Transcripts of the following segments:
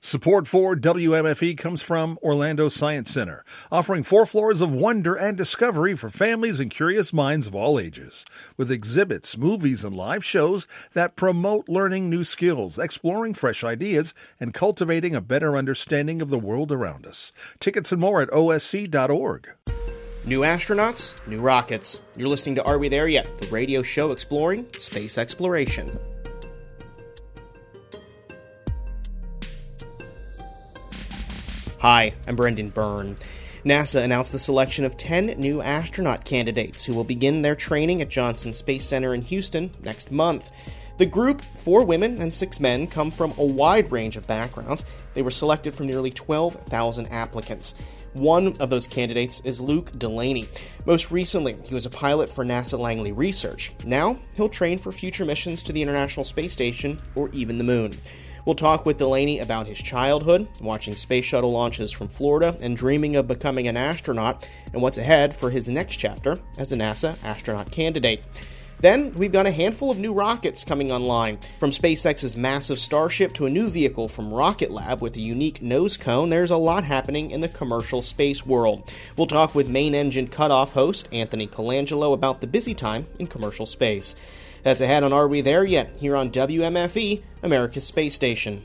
Support for WMFE comes from Orlando Science Center, offering 4 floors of wonder and discovery for families and curious minds of all ages, with exhibits, movies, and live shows that promote learning new skills, exploring fresh ideas, and cultivating a better understanding of the world around us. Tickets and more at osc.org. New astronauts, new rockets. You're listening to Are We There Yet?, the radio show exploring space exploration. Hi, I'm Brendan Byrne. NASA announced the selection of 10 new astronaut candidates who will begin their training at Johnson Space Center in Houston next month. The group, 4 women and 6 men, come from a wide range of backgrounds. They were selected from nearly 12,000 applicants. One of those candidates is Luke Delaney. Most recently, he was a pilot for NASA Langley Research. Now, he'll train for future missions to the International Space Station or even the Moon. We'll talk with Delaney about his childhood, watching space shuttle launches from Florida, and dreaming of becoming an astronaut, and what's ahead for his next chapter as a NASA astronaut candidate. Then, we've got a handful of new rockets coming online. From SpaceX's massive Starship to a new vehicle from Rocket Lab with a unique nose cone, there's a lot happening in the commercial space world. We'll talk with Main Engine Cutoff host Anthony Colangelo about the busy time in commercial space. That's ahead on Are We There Yet? Here on WMFE, America's Space Station.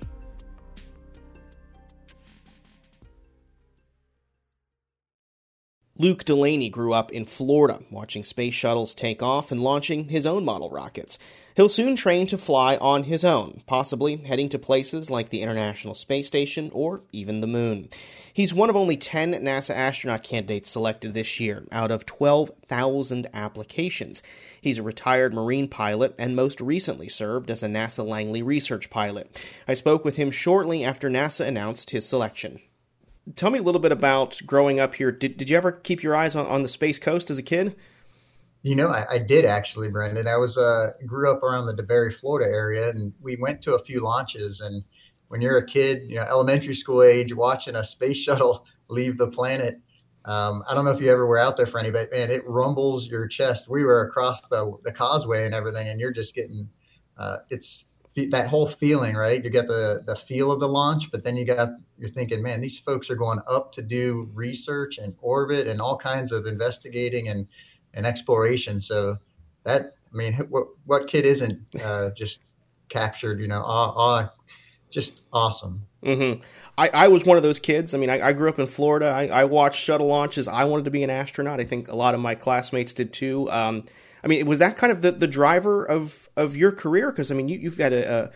Luke Delaney grew up in Florida, watching space shuttles take off and launching his own model rockets. He'll soon train to fly on his own, possibly heading to places like the International Space Station or even the Moon. He's one of only 10 NASA astronaut candidates selected this year, out of 12,000 applications. He's a retired Marine pilot and most recently served as a NASA Langley Research pilot. I spoke with him shortly after NASA announced his selection. Tell me a little bit about growing up here. Did you ever keep your eyes on the Space Coast as a kid? You know, I did actually, Brendan. I grew up around the DeBary, Florida area, and we went to a few launches. And when you're a kid, elementary school age, watching a space shuttle leave the planet, I don't know if you ever were out there for any, but man, it rumbles your chest. We were across the causeway and everything, and you're just getting it's that whole feeling, right? You get the feel of the launch, but then you're thinking, man, these folks are going up to do research and orbit and all kinds of investigating and exploration. So that, I mean, what kid isn't just captured, awe, just awesome. Mm-hmm. I was one of those kids. I mean, I grew up in Florida. I watched shuttle launches. I wanted to be an astronaut. I think a lot of my classmates did too. I mean, was that kind of the driver of your career? Because, I mean, you've had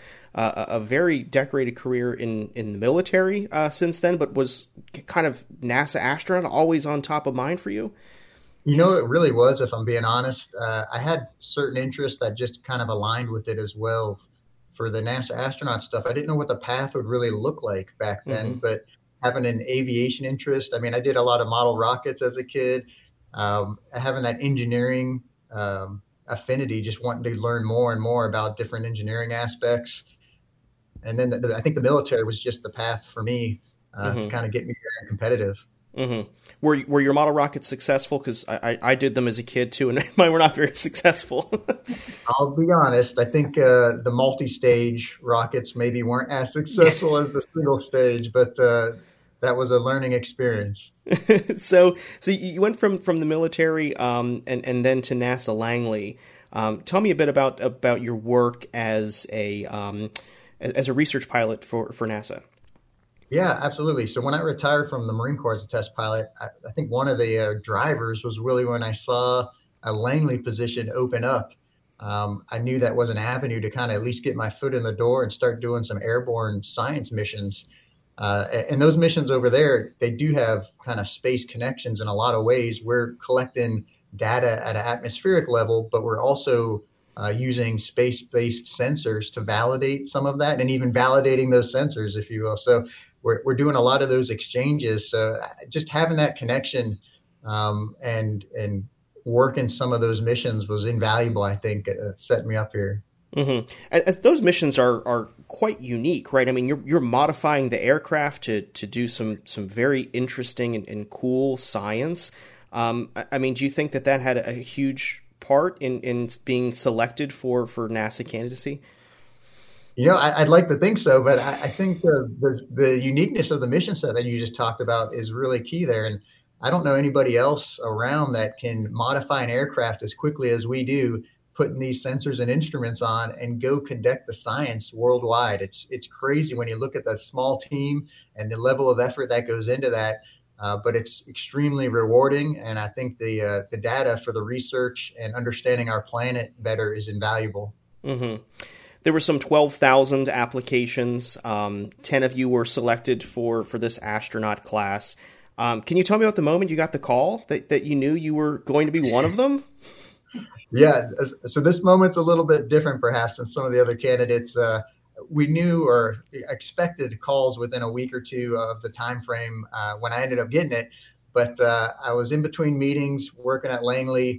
a very decorated career in the military since then, but was kind of NASA astronaut always on top of mind for you? It really was, if I'm being honest. I had certain interests that just kind of aligned with it as well. For the NASA astronaut stuff, I didn't know what the path would really look like back then, but having an aviation interest, I mean, I did a lot of model rockets as a kid, having that engineering affinity, just wanting to learn more and more about different engineering aspects. And then I think the military was just the path for me to kind of get me very competitive. Mm-hmm. Were your model rockets successful? Because I did them as a kid too, and mine were not very successful. I'll be honest. I think the multi-stage rockets maybe weren't as successful as the single stage, but that was a learning experience. So you went from the military and then to NASA Langley. Tell me a bit about your work as a research pilot for NASA. Yeah, absolutely. So when I retired from the Marine Corps as a test pilot, I think one of the drivers was really when I saw a Langley position open up. I knew that was an avenue to kind of at least get my foot in the door and start doing some airborne science missions. And those missions over there, they do have kind of space connections in a lot of ways. We're collecting data at an atmospheric level, but we're also using space-based sensors to validate some of that and even validating those sensors, if you will. So we're doing a lot of those exchanges. So just having that connection and working some of those missions was invaluable, I think, setting me up here. Mm-hmm. And those missions are quite unique, right? I mean, you're modifying the aircraft to do some very interesting and cool science. I mean, do you think that had a huge part in being selected for NASA candidacy? I'd like to think so, but I think the uniqueness of the mission set that you just talked about is really key there. And I don't know anybody else around that can modify an aircraft as quickly as we do, putting these sensors and instruments on and go conduct the science worldwide. It's crazy when you look at that small team and the level of effort that goes into that. But it's extremely rewarding, and I think the data for the research and understanding our planet better is invaluable. Mm-hmm. There were some 12,000 applications. 10 of you were selected for this astronaut class. Can you tell me about the moment you got the call that you knew you were going to be one of them? Yeah, so this moment's a little bit different perhaps than some of the other candidates. We knew or expected calls within a week or two of the time frame when I ended up getting it. But I was in between meetings working at Langley.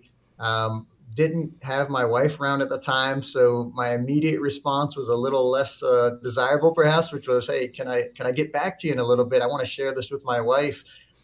Didn't have my wife around at the time, so my immediate response was a little less desirable, perhaps, which was, "Hey, can I get back to you in a little bit? I want to share this with my wife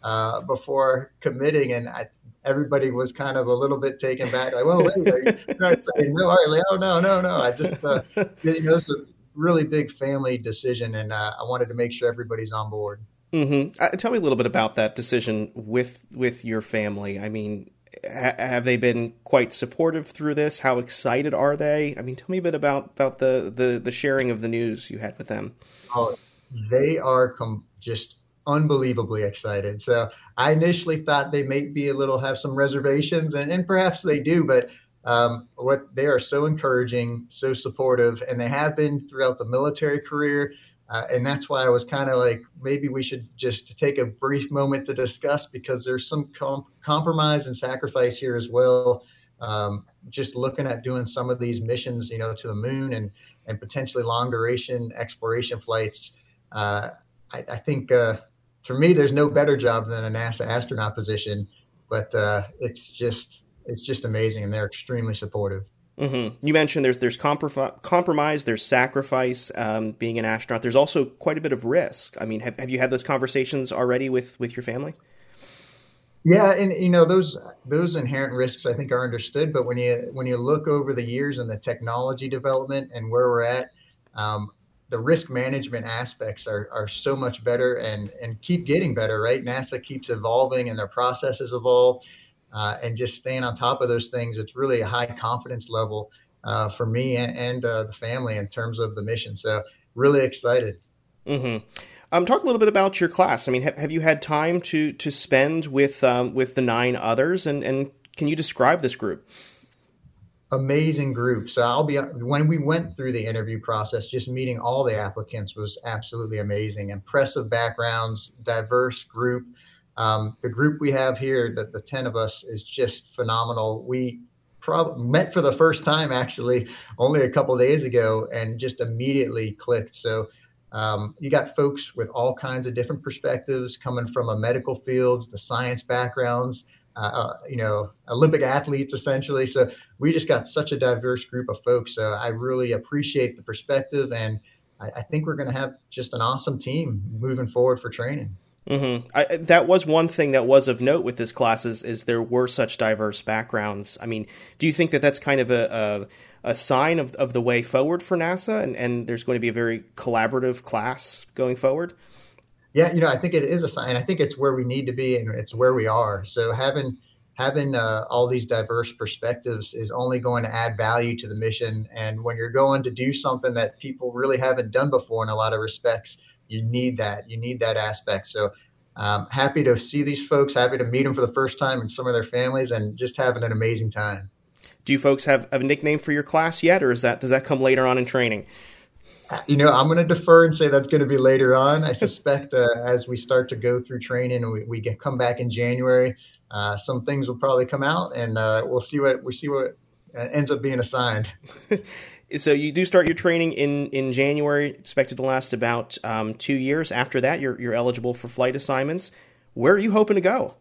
before committing." And everybody was kind of a little bit taken back, like, "Well, wait, are you not saying no?" Oh, no. I just, it's a really big family decision, and I wanted to make sure everybody's on board. Mm-hmm. Tell me a little bit about that decision with your family. I mean, have they been quite supportive through this? How excited are they? I mean, tell me a bit about the sharing of the news you had with them. Oh, they are just unbelievably excited. So I initially thought they may be have some reservations, and perhaps they do, but what they are so encouraging, so supportive, and they have been throughout the military career. And that's why I was kind of like, maybe we should just take a brief moment to discuss, because there's some compromise and sacrifice here as well. Just looking at doing some of these missions, to the moon and potentially long duration exploration flights. I think for me, there's no better job than a NASA astronaut position, but it's just amazing, and they're extremely supportive. Mm-hmm. You mentioned there's compromise, there's sacrifice, being an astronaut. There's also quite a bit of risk. I mean, have you had those conversations already with your family? Yeah, and those inherent risks I think are understood. But when you look over the years and the technology development and where we're at, the risk management aspects are so much better and keep getting better. Right? NASA keeps evolving and their processes evolve. And just staying on top of those things, it's really a high confidence level for me and the family in terms of the mission. So really excited. Mm-hmm. Talk a little bit about your class. I mean, have you had time to spend with the 9 others, and can you describe this group? Amazing group. So when we went through the interview process, just meeting all the applicants was absolutely amazing. Impressive backgrounds, diverse group. The group we have here, the 10 of us, is just phenomenal. We met for the first time, actually, only a couple of days ago, and just immediately clicked. So you got folks with all kinds of different perspectives coming from a medical fields, the science backgrounds, Olympic athletes, essentially. So we just got such a diverse group of folks. So I really appreciate the perspective, and I think we're going to have just an awesome team moving forward for training. Mm-hmm. That was one thing that was of note with this class is there were such diverse backgrounds. I mean, do you think that that's kind of a sign of the way forward for NASA, and there's going to be a very collaborative class going forward? Yeah, I think it is a sign. I think it's where we need to be, and it's where we are. So having all these diverse perspectives is only going to add value to the mission. And when you're going to do something that people really haven't done before in a lot of respects, you need that. You need that aspect. So happy to see these folks, happy to meet them for the first time and some of their families, and just having an amazing time. Do you folks have a nickname for your class yet, or does that come later on in training? I'm going to defer and say that's going to be later on. I suspect as we start to go through training and we come back in January, some things will probably come out, and we'll see what ends up being assigned. So you do start your training in January, expected to last about 2 years. After that, you're eligible for flight assignments. Where are you hoping to go?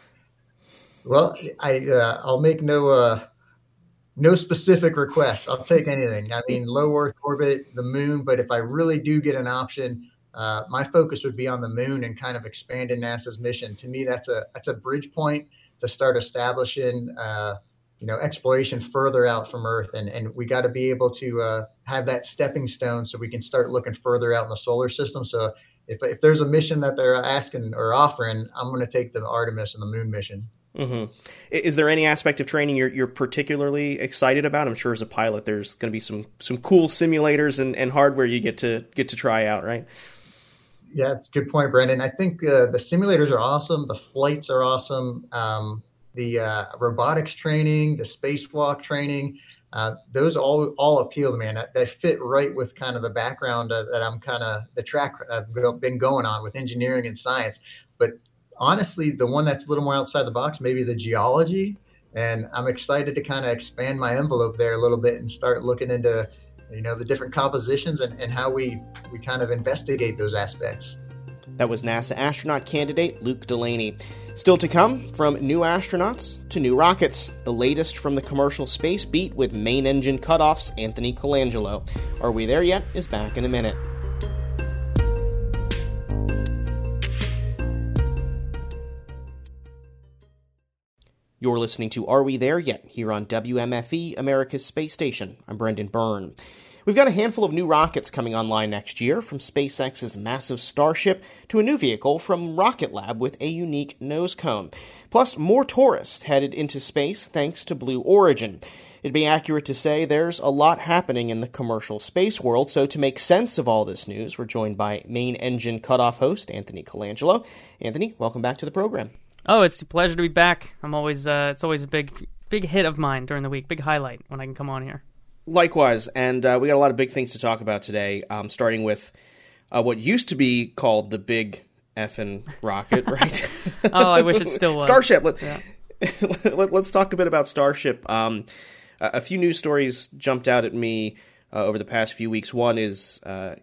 Well, I'll make no specific requests. I'll take anything. I mean, low Earth orbit, the moon. But if I really do get an option, my focus would be on the moon and kind of expanding NASA's mission. To me, that's a bridge point to start establishing exploration further out from Earth, and we got to be able to have that stepping stone so we can start looking further out in the solar system. So if there's a mission that they're asking or offering, I'm going to take the Artemis and the moon mission. Mm-hmm. Is there any aspect of training you're particularly excited about? I'm sure as a pilot, there's going to be some cool simulators and hardware you get to try out, right? Yeah, it's a good point, Brendan. I think the simulators are awesome. The flights are awesome. The robotics training, the spacewalk training, those all appeal to me, and they fit right with kind of the background that I'm kind of the track I've been going on with engineering and science. But honestly, the one that's a little more outside the box, maybe the geology, and I'm excited to kind of expand my envelope there a little bit and start looking into the different compositions and how we kind of investigate those aspects. That was NASA astronaut candidate Luke Delaney. Still to come, from new astronauts to new rockets. The latest from the commercial space beat with main engine cutoffs Anthony Colangelo. Are We There Yet? Is back in a minute. You're listening to Are We There Yet? Here on WMFE, America's Space Station. I'm Brendan Byrne. We've got a handful of new rockets coming online next year, from SpaceX's massive Starship to a new vehicle from Rocket Lab with a unique nose cone. Plus, more tourists headed into space thanks to Blue Origin. It'd be accurate to say there's a lot happening in the commercial space world, so to make sense of all this news, we're joined by main engine cutoff host Anthony Colangelo. Anthony, welcome back to the program. Oh, it's a pleasure to be back. I'm always it's always a big hit of mine during the week, big highlight when I can come on here. Likewise, and we got a lot of big things to talk about today, starting with what used to be called the big effing rocket, right? Oh, I wish it still was. Starship. Let's talk a bit about Starship. A few news stories jumped out at me over the past few weeks. One is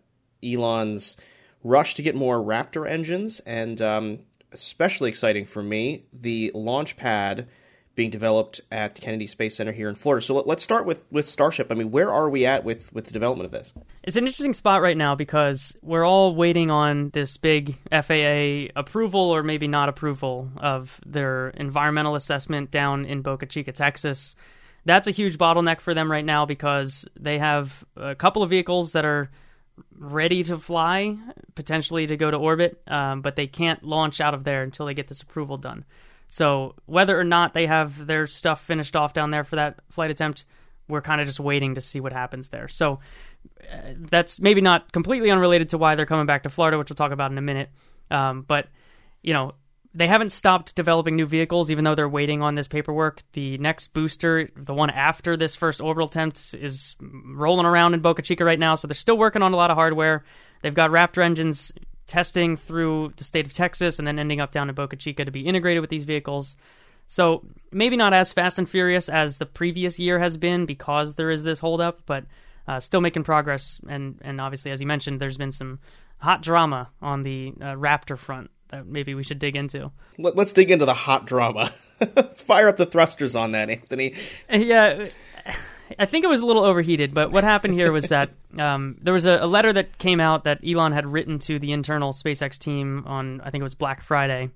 Elon's rush to get more Raptor engines, and especially exciting for me, the launch pad being developed at Kennedy Space Center here in Florida. So let's start with Starship. I mean, where are we at with the development of this? It's an interesting spot right now because we're all waiting on this big FAA approval or maybe not approval of their environmental assessment down in Boca Chica, Texas. That's a huge bottleneck for them right now because they have a couple of vehicles that are ready to fly, potentially to go to orbit, but they can't launch out of there until they get this approval done. So whether or not they have their stuff finished off down there for that flight attempt, we're kind of just waiting to see what happens there. So that's maybe not completely unrelated to why they're coming back to Florida, which we'll talk about in a minute. But, they haven't stopped developing new vehicles, even though they're waiting on this paperwork. The next booster, the one after this first orbital attempt, is rolling around in Boca Chica right now. So they're still working on a lot of hardware. They've got Raptor engines testing through the state of Texas and then ending up down in Boca Chica to be integrated with these vehicles. So maybe not as fast and furious as the previous year has been because there is this holdup, but still making progress. And obviously, as you mentioned, there's been some hot drama on the Raptor front that maybe we should dig into. Let's dig into the hot drama. Let's fire up the thrusters on that, Anthony. Yeah, I think it was a little overheated, but what happened here was that there was a letter that came out that Elon had written to the internal SpaceX team on, I think it was Black Friday,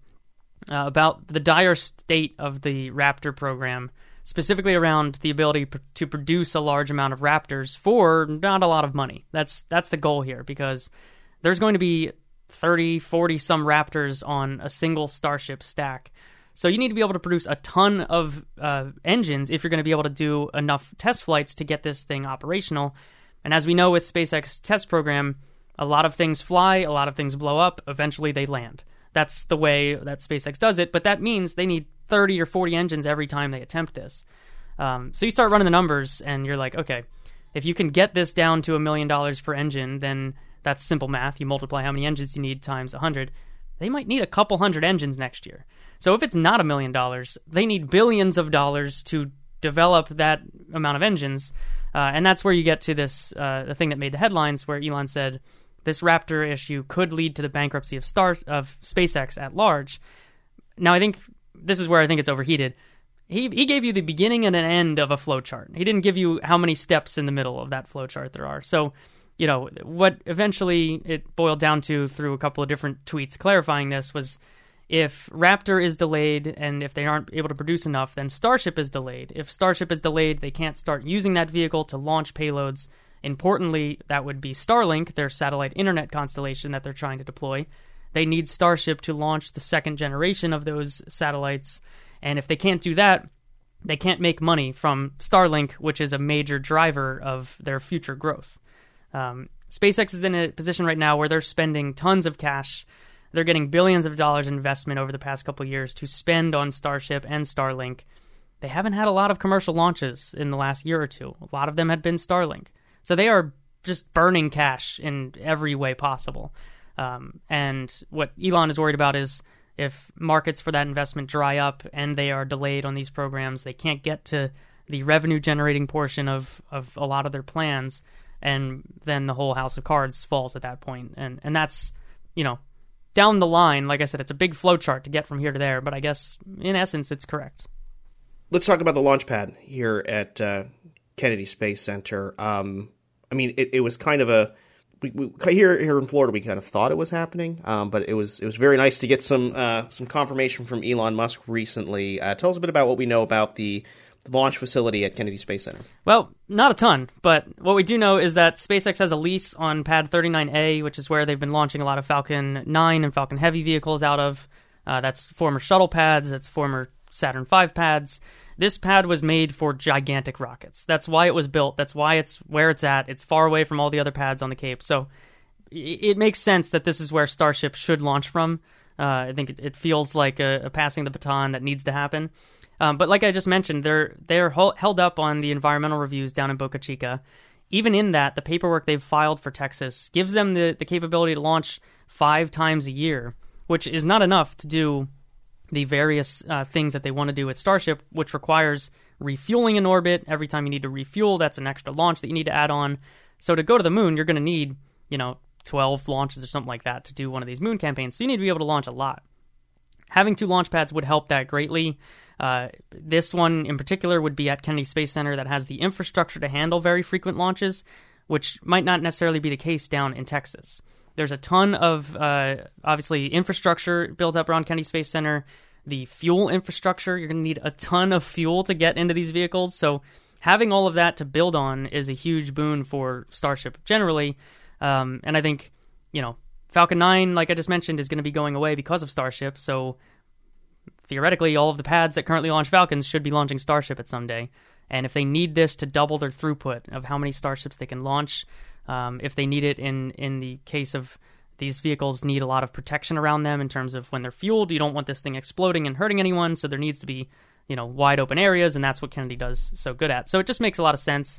about the dire state of the Raptor program, specifically around the ability to produce a large amount of Raptors for not a lot of money. That's the goal here, because there's going to be 30, 40 some Raptors on a single Starship stack. So you need to be able to produce a ton of engines if you're going to be able to do enough test flights to get this thing operational. And as we know with SpaceX test program, a lot of things fly, a lot of things blow up, eventually they land. That's the way that SpaceX does it, but that means they need 30 or 40 engines every time they attempt this. So you start running the numbers and you're like, okay, if you can get this down to $1 million per engine, then that's simple math. You multiply how many engines you need times 100. They might need a couple hundred engines next year. So if it's not $1 million, they need billions of dollars to develop that amount of engines. And that's where you get to this, the thing that made the headlines, where Elon said this Raptor issue could lead to the bankruptcy of SpaceX at large. Now, I think this is where I think it's overheated. He gave you the beginning and an end of a flowchart. He didn't give you how many steps in the middle of that flowchart there are. So, what eventually it boiled down to through a couple of different tweets clarifying this was If Raptor is delayed and if they aren't able to produce enough, then Starship is delayed. If Starship is delayed, they can't start using that vehicle to launch payloads. Importantly, that would be Starlink, their satellite internet constellation that they're trying to deploy. They need Starship to launch the second generation of those satellites. And if they can't do that, they can't make money from Starlink, which is a major driver of their future growth. SpaceX is in a position right now where they're spending tons of cash. They're getting billions of dollars in investment over the past couple of years to spend on Starship and Starlink. They haven't had a lot of commercial launches in the last year or two. A lot of them had been Starlink. So they are just burning cash in every way possible. And what Elon is worried about is if markets for that investment dry up and they are delayed on these programs, they can't get to the revenue-generating portion of a lot of their plans, and then the whole house of cards falls at that point. And that's, down the line, like I said, it's a big flowchart to get from here to there, but I guess, in essence, it's correct. Let's talk about the launch pad here at Kennedy Space Center. It was kind of a... We here in Florida, we kind of thought it was happening, but it was very nice to get some confirmation from Elon Musk recently. Tell us a bit about what we know about the launch facility at Kennedy Space Center. Well, not a ton, but what we do know is that SpaceX has a lease on Pad 39A, which is where they've been launching a lot of Falcon 9 and Falcon Heavy vehicles out of. That's former shuttle pads, that's former Saturn V pads. This pad was made for gigantic rockets. That's why it was built. That's why it's where it's at. It's far away from all the other pads on the Cape. So it makes sense that this is where Starship should launch from. I think it feels like a passing the baton that needs to happen. But like I just mentioned, they're held up on the environmental reviews down in Boca Chica. Even in that, the paperwork they've filed for Texas gives them the capability to launch 5 times a year, which is not enough to do the various things that they want to do with Starship, which requires refueling in orbit. Every time you need to refuel, that's an extra launch that you need to add on. So to go to the moon, you're going to need, 12 launches or something like that to do one of these moon campaigns. So you need to be able to launch a lot. Having 2 launch pads would help that greatly. This one in particular would be at Kennedy Space Center that has the infrastructure to handle very frequent launches, which might not necessarily be the case down in Texas. There's a ton of, obviously, infrastructure built up around Kennedy Space Center. The fuel infrastructure, you're going to need a ton of fuel to get into these vehicles. So having all of that to build on is a huge boon for Starship generally. And I think, Falcon 9, like I just mentioned, is going to be going away because of Starship. So theoretically, all of the pads that currently launch Falcons should be launching Starship at some day. And if they need this to double their throughput of how many Starships they can launch, if they need it in the case of these vehicles need a lot of protection around them in terms of when they're fueled, you don't want this thing exploding and hurting anyone, so there needs to be, wide open areas, and that's what Kennedy does so good at. So it just makes a lot of sense.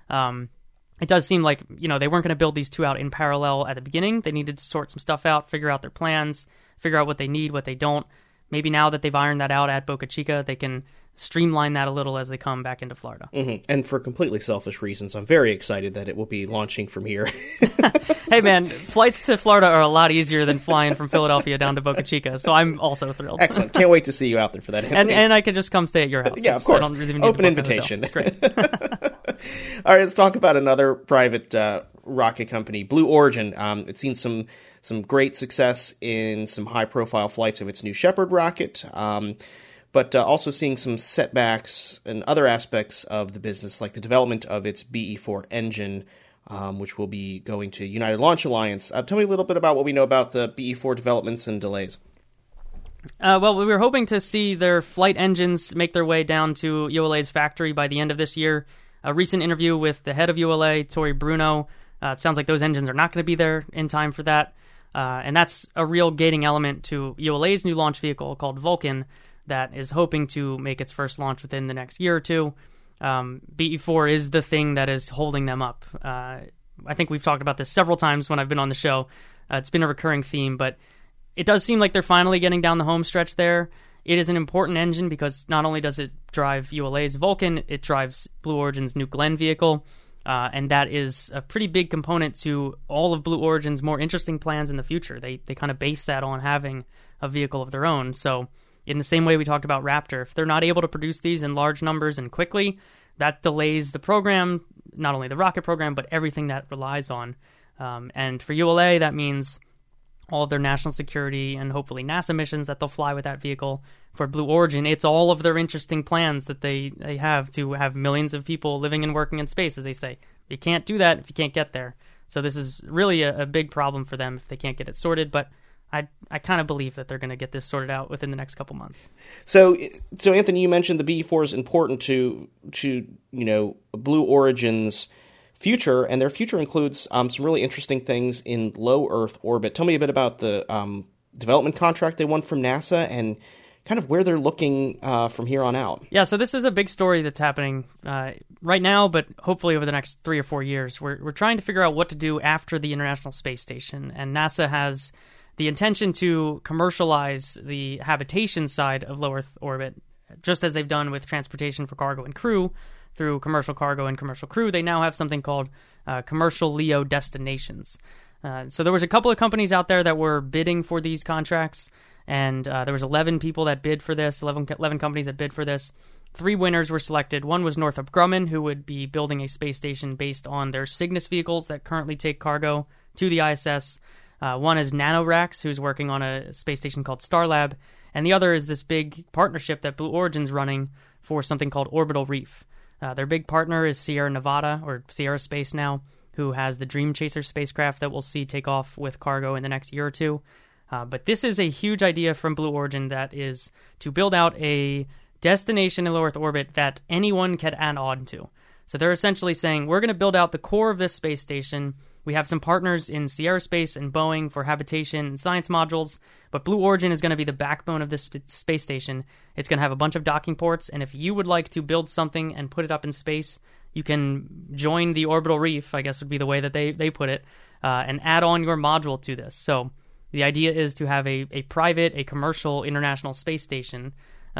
It does seem like, they weren't going to build these 2 out in parallel at the beginning. They needed to sort some stuff out, figure out their plans, figure out what they need, what they don't. Maybe now that they've ironed that out at Boca Chica, they can streamline that a little as they come back into Florida. Mm-hmm. And for completely selfish reasons, I'm very excited that it will be launching from here. Hey man, flights to Florida are a lot easier than flying from Philadelphia down to Boca Chica, so I'm also thrilled. Excellent. Can't wait to see you out there for that. And I could just come stay at your house. Yeah, of course. I don't really need Open to invitation. It's great. All right, let's talk about another private rocket company, Blue Origin. It's seen some great success in some high-profile flights of its New Shepard rocket, but also seeing some setbacks in other aspects of the business, like the development of its BE-4 engine, which will be going to United Launch Alliance. Tell me a little bit about what we know about the BE-4 developments and delays. Well, we were hoping to see their flight engines make their way down to ULA's factory by the end of this year. A recent interview with the head of ULA, Tori Bruno, it sounds like those engines are not going to be there in time for that. And that's a real gating element to ULA's new launch vehicle called Vulcan that is hoping to make its first launch within the next year or two. BE-4 is the thing that is holding them up. I think we've talked about this several times when I've been on the show. It's been a recurring theme, but it does seem like they're finally getting down the home stretch there. It is an important engine because not only does it drive ULA's Vulcan, it drives Blue Origin's New Glenn vehicle, and that is a pretty big component to all of Blue Origin's more interesting plans in the future. They kind of base that on having a vehicle of their own. So in the same way we talked about Raptor, if they're not able to produce these in large numbers and quickly, that delays the program, not only the rocket program, but everything that relies on. And for ULA, that means all of their national security and hopefully NASA missions that they'll fly with that vehicle. For Blue Origin, it's all of their interesting plans that they have to have millions of people living and working in space, as they say. You can't do that if you can't get there. So this is really a big problem for them if they can't get it sorted, but I kind of believe that they're going to get this sorted out within the next couple months. So Anthony, you mentioned the BE-4 is important to Blue Origin's future, and their future includes some really interesting things in low Earth orbit. Tell me a bit about the development contract they won from NASA and kind of where they're looking from here on out. Yeah, so this is a big story that's happening right now, but hopefully over the next 3 or 4 years. We're trying to figure out what to do after the International Space Station, and NASA has the intention to commercialize the habitation side of low Earth orbit, just as they've done with transportation for cargo and crew. Through commercial cargo and commercial crew, they now have something called commercial LEO destinations. So there was a couple of companies out there that were bidding for these contracts, and there was 11 people that bid for this, 11 companies that bid for this. 3 winners were selected. One was Northrop Grumman, who would be building a space station based on their Cygnus vehicles that currently take cargo to the ISS. One is NanoRacks, who's working on a space station called Starlab, and the other is this big partnership that Blue Origin's running for something called Orbital Reef. Their big partner is Sierra Nevada, or Sierra Space now, who has the Dream Chaser spacecraft that we'll see take off with cargo in the next year or two. But this is a huge idea from Blue Origin that is to build out a destination in low Earth orbit that anyone can add on to. So they're essentially saying, we're going to build out the core of this space station. We have some partners in Sierra Space and Boeing for habitation and science modules, but Blue Origin is going to be the backbone of this space station. It's going to have a bunch of docking ports, and if you would like to build something and put it up in space, you can join the Orbital Reef, I guess would be the way that they put it, and add on your module to this. So the idea is to have a private, a commercial international space station,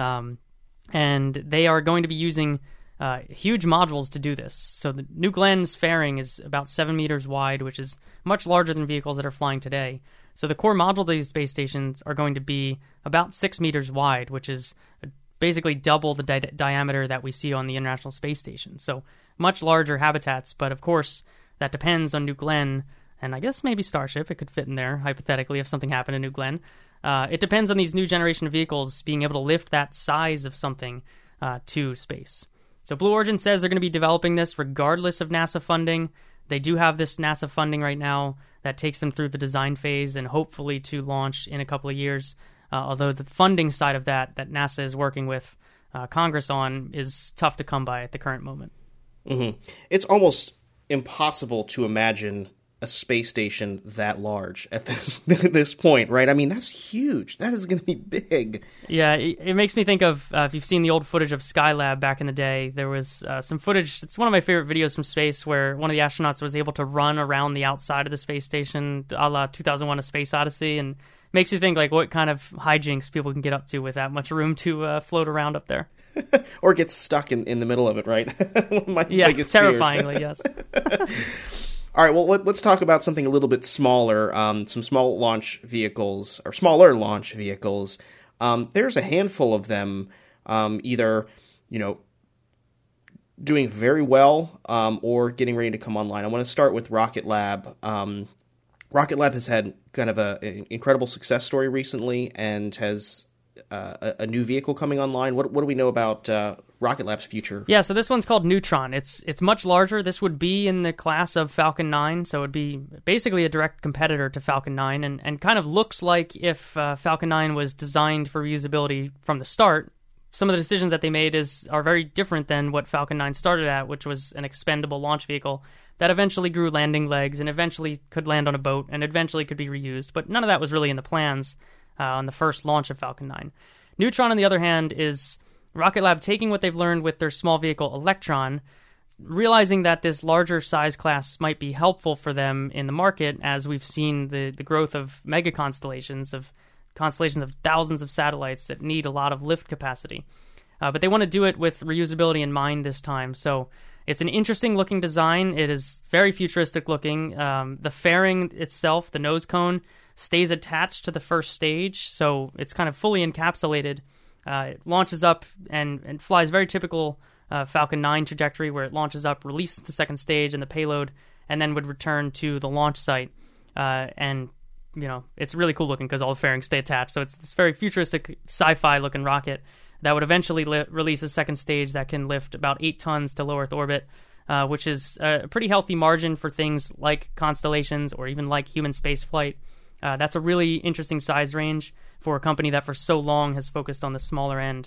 and they are going to be using huge modules to do this. So the New Glenn's fairing is about 7 meters wide, which is much larger than vehicles that are flying today. So the core module of these space stations are going to be about 6 meters wide, which is basically double the diameter that we see on the International Space Station. So much larger habitats, but of course that depends on New Glenn, and I guess maybe Starship. It could fit in there, hypothetically, if something happened to New Glenn. It depends on these new generation of vehicles being able to lift that size of something to space. So Blue Origin says they're going to be developing this regardless of NASA funding. They do have this NASA funding right now that takes them through the design phase and hopefully to launch in a couple of years. Although the funding side of that NASA is working with Congress on is tough to come by at the current moment. Mm-hmm. It's almost impossible to imagine a space station that large at this point, right? I mean, that's huge. That is going to be big. Yeah, it makes me think of, if you've seen the old footage of Skylab back in the day, there was some footage, it's one of my favorite videos from space, where one of the astronauts was able to run around the outside of the space station, a la 2001: A Space Odyssey, and makes you think, like, what kind of hijinks people can get up to with that much room to float around up there. Or get stuck in the middle of it, right? Yeah, terrifyingly, yes. All right, well, let's talk about something a little bit smaller, some smaller launch vehicles. There's a handful of them, either, doing very well or getting ready to come online. I want to start with Rocket Lab. Rocket Lab has had kind of an incredible success story recently and has a new vehicle coming online. What do we know about Rocket Lab's future? Yeah, so this one's called Neutron. It's much larger. This would be in the class of Falcon 9, so it would be basically a direct competitor to Falcon 9, and kind of looks like if Falcon 9 was designed for reusability from the start. Some of the decisions that they made are very different than what Falcon 9 started at, which was an expendable launch vehicle that eventually grew landing legs and eventually could land on a boat and eventually could be reused, but none of that was really in the plans on the first launch of Falcon 9. Neutron, on the other hand, is Rocket Lab taking what they've learned with their small vehicle Electron, realizing that this larger size class might be helpful for them in the market, as we've seen the growth of mega constellations of thousands of satellites that need a lot of lift capacity. But they want to do it with reusability in mind this time. So it's an interesting looking design. It is very futuristic looking. The fairing itself, the nose cone, stays attached to the first stage, so it's kind of fully encapsulated. It launches up and flies very typical Falcon 9 trajectory, where it launches up, releases the second stage and the payload, and then would return to the launch site. And it's really cool looking because all the fairings stay attached. So it's this very futuristic sci-fi looking rocket that would eventually release a second stage that can lift about 8 tons to low Earth orbit, which is a pretty healthy margin for things like constellations or even like human space flight. That's a really interesting size range for a company that for so long has focused on the smaller end.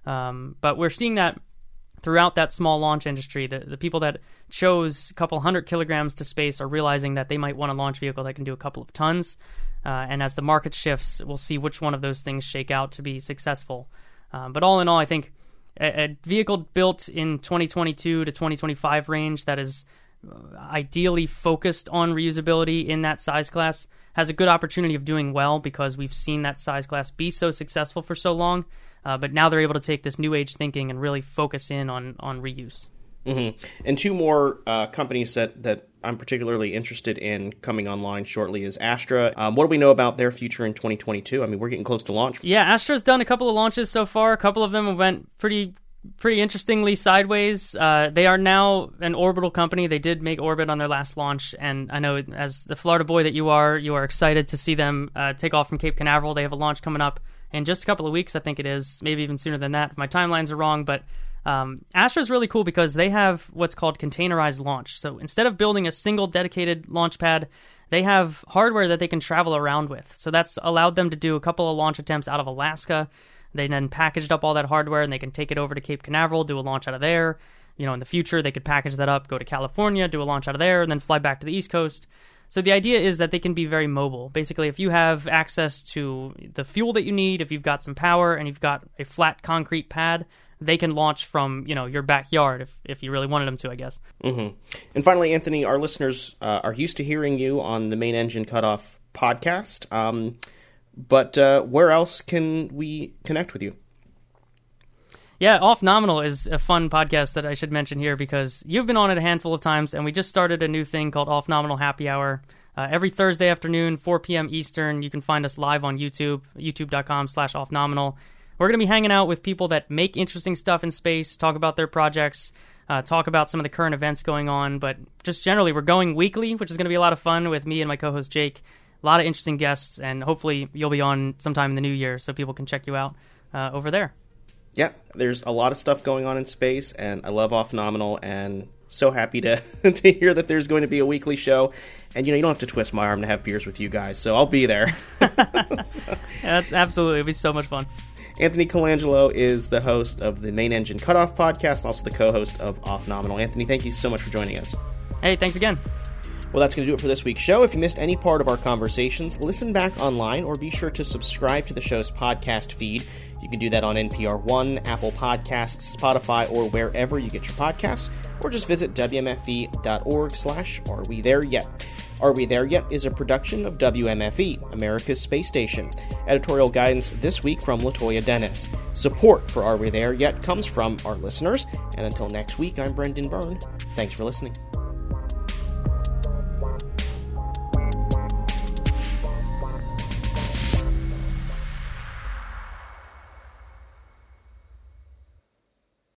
But we're seeing that throughout that small launch industry. The people that chose a couple 100 kilograms to space are realizing that they might want a launch vehicle that can do a couple of tons. And as the market shifts, we'll see which one of those things shake out to be successful. But all in all, I think a vehicle built in 2022 to 2025 range that is ideally focused on reusability in that size class has a good opportunity of doing well because we've seen that size class be so successful for so long. But now they're able to take this new age thinking and really focus in on reuse. Mm-hmm. And 2 more companies that I'm particularly interested in coming online shortly is Astra. What do we know about their future in 2022? I mean, we're getting close to launch. Yeah, Astra's done a couple of launches so far. A couple of them went pretty interestingly sideways. They are now an orbital company. They did make orbit on their last launch, and I know as the Florida boy that you are excited to see them take off from Cape Canaveral. They have a launch coming up in just a couple of weeks, I think it is, maybe even sooner than that if my timelines are wrong. But Astra is really cool because they have what's called containerized launch. So instead of building a single dedicated launch pad, they have hardware that they can travel around with. So that's allowed them to do a couple of launch attempts out of Alaska. They then packaged up all that hardware and they can take it over to Cape Canaveral, do a launch out of there. In the future, they could package that up, go to California, do a launch out of there, and then fly back to the East Coast. So the idea is that they can be very mobile. Basically, if you have access to the fuel that you need, if you've got some power and you've got a flat concrete pad, they can launch from, your backyard if you really wanted them to, I guess. Mm-hmm. And finally, Anthony, our listeners are used to hearing you on the Main Engine Cutoff podcast. But where else can we connect with you? Yeah, Off Nominal is a fun podcast that I should mention here because you've been on it a handful of times, and we just started a new thing called Off Nominal Happy Hour. Every Thursday afternoon, 4 p.m. Eastern, you can find us live on YouTube, youtube.com/offnominal. We're going to be hanging out with people that make interesting stuff in space, talk about their projects, talk about some of the current events going on, but just generally, we're going weekly, which is going to be a lot of fun with me and my co-host Jake. A lot of interesting guests, and hopefully you'll be on sometime in the new year so people can check you out over there. Yeah, there's a lot of stuff going on in space, and I love Off Nominal, and so happy to hear that there's going to be a weekly show. And, you don't have to twist my arm to have beers with you guys, so I'll be there. Yeah, absolutely. It'll be so much fun. Anthony Colangelo is the host of the Main Engine Cutoff podcast, and also the co-host of Off Nominal. Anthony, thank you so much for joining us. Hey, thanks again. Well, that's going to do it for this week's show. If you missed any part of our conversations, listen back online or be sure to subscribe to the show's podcast feed. You can do that on NPR One, Apple Podcasts, Spotify, or wherever you get your podcasts, or just visit WMFE.org/Are We There Yet? Are We There Yet is a production of WMFE, America's Space Station. Editorial guidance this week from Latoya Dennis. Support for Are We There Yet comes from our listeners. And until next week, I'm Brendan Byrne. Thanks for listening.